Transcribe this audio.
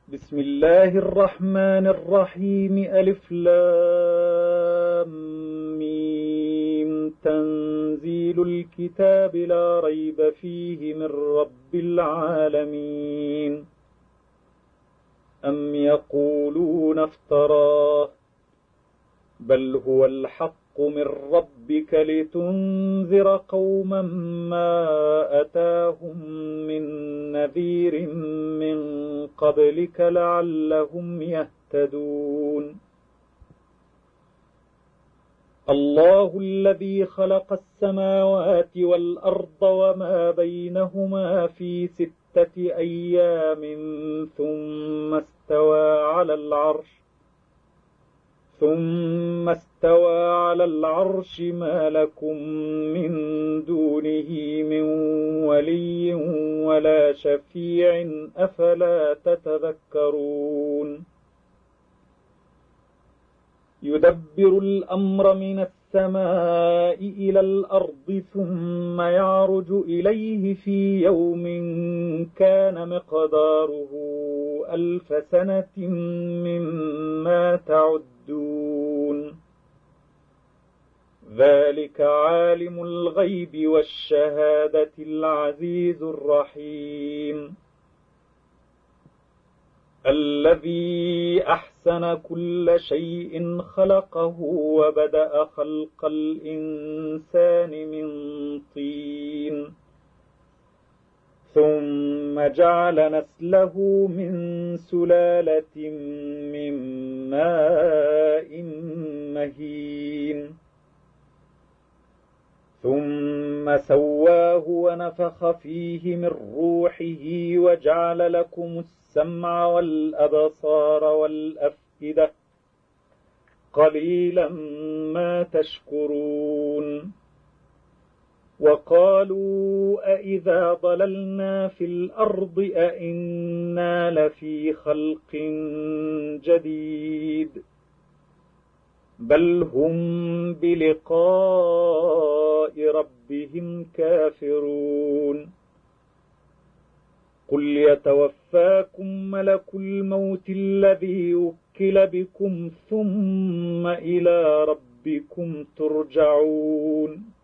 بسم الله الرحمن الرحيم ألف لام ميم تنزيل الكتاب لا ريب فيه من رب العالمين أم يقولون افتراه بل هو الحق من ربك لتنذر قوما ما أتاهم من نذير من قبلك لعلهم يهتدون الله الذي خلق السماوات والأرض وما بينهما في 6 أيام ثم استوى على العرش ما لكم من دونه من ولي ولا شفيع أفلا تتذكرون يدبر الأمر من السماء إلى الأرض ثم يعرج إليه في يوم كان مقداره 1000 سنة مما تعدون ذلك عالم الغيب والشهادة العزيز الرحيم الذي أحسن كل شيء خلقه وبدأ خلق الإنسان من طين ثم جعل نسله من سلالة من ماء مهين ثم سواه ونفخ فيه من روحه وجعل لكم السمع والأبصار والأفئدة قليلا ما تشكرون وقالوا أإذا ضللنا في الأرض أإنا لفي خلق جديد بل هم بلقاء ربهم كافرون قل يتوفاكم ملك الموت الذي وكل بكم ثم إلى ربكم ترجعون